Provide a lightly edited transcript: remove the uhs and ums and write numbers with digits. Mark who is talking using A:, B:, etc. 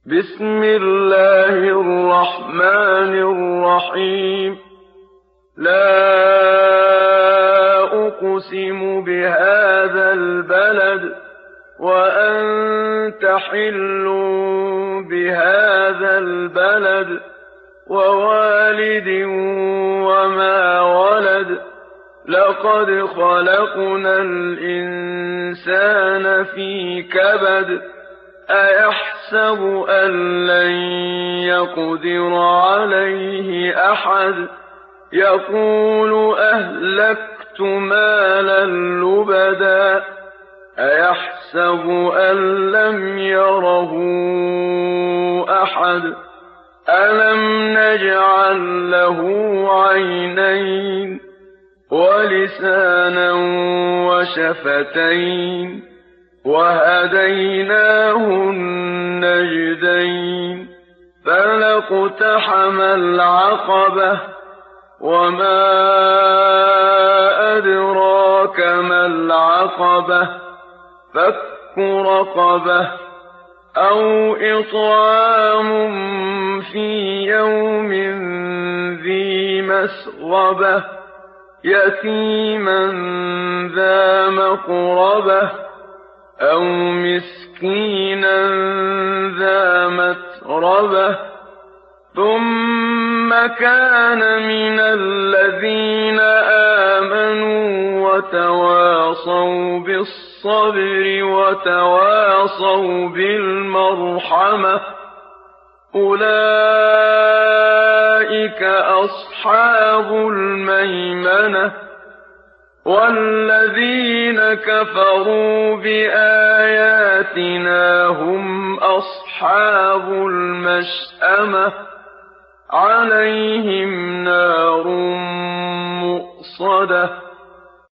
A: بسم الله الرحمن الرحيم. لا أقسم بهذا البلد وأنت حل بهذا البلد ووالد وما ولد. لقد خلقنا الإنسان في كبد. أيحسب أن لن يقدر عليه أحد. يقول أهلكت مالا لبدا. أيحسب أن لم يره أحد. ألم نجعل له عينين ولسانا وشفتين وهديناه النجدين. فلاقتحم العقبة وما أدراك ما العقبة. فك رقبة أو إطعام في يوم ذي مسغبة يتيما ذا مقربة أو مسكينا ذا متربة. ثم كان من الذين آمنوا وتواصوا بالصبر وتواصوا بالمرحمة. أولئك أصحاب الميمنة. والذين كفروا بآياتنا هم أصحاب المشأمة. عليهم نار مؤصدة.